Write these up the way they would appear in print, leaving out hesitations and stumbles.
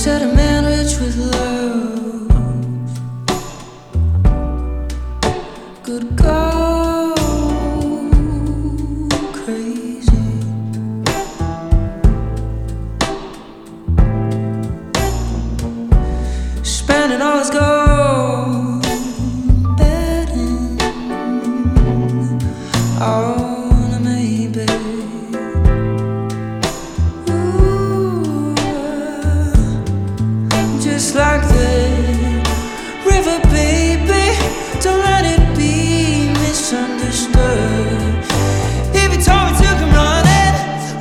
said a man rich with love could go crazy. Spending all his gold betting on a maybe. Just like the river, baby, don't let it be misunderstood. If you told me to come running,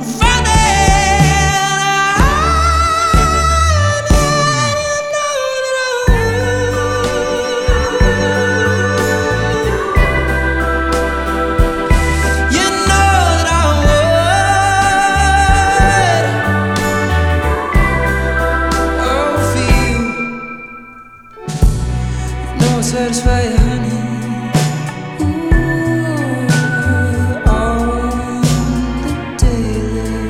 you know that I would. You know that I would. Oh, for you, no one satisfy you, honey. Ooh, on the daily.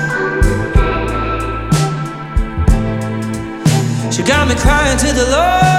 She got me crying to the Lord.